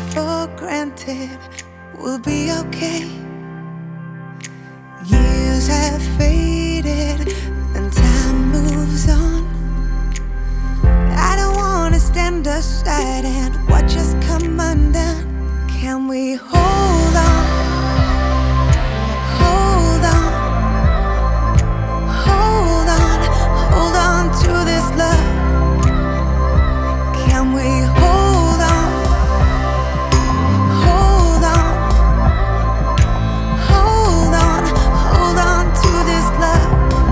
for granted we'll be okay. Years have faded and time moves on. I don't wanna stand aside and watch us come undone. Can we hold on? Hold on, hold on, hold on to this love. Can we hold on? Hold on, hold on, hold on to this love.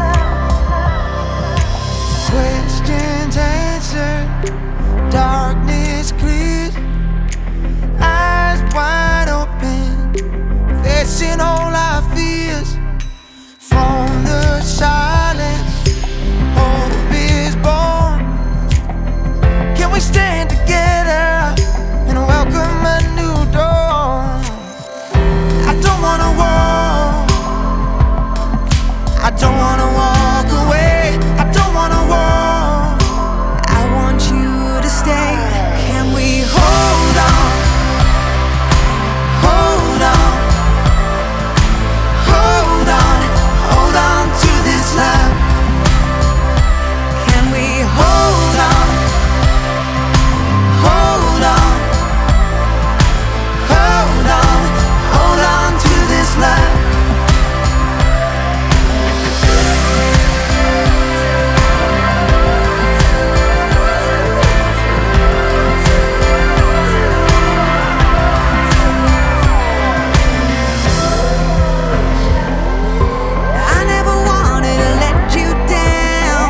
Questions answered, darkness cleared, eyes wide open, facing all our fears. From the silence, hope is born. Can we stand together and welcome a new dawn? I don't wanna walk, I don't wanna walk away, I don't wanna walk. I want you to stay. Can we hold on? Hold on, hold on, hold on to this love. Can we hold on? Hold on, hold on, hold on to this love. I never wanted to let you down.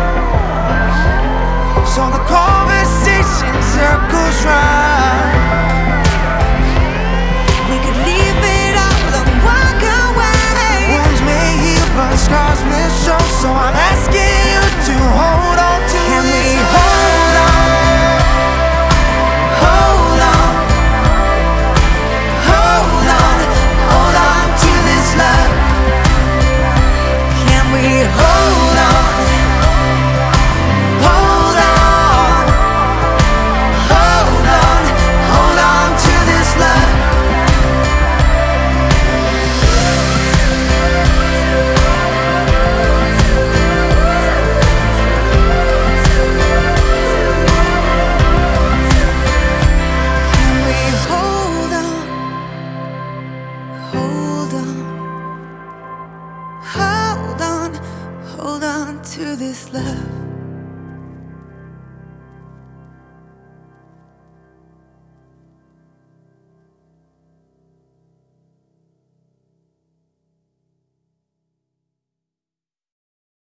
So the conversation circles round. We could leave it all and walk away. Wounds may heal, but scars will show. So I'm asking you to hold on to Can we this hold on? Hold on, hold on, hold on to this love. Can we hold on? Hold on, hold on, hold on to this love. Can we hold on? Hold on. Hold on, hold on to this love.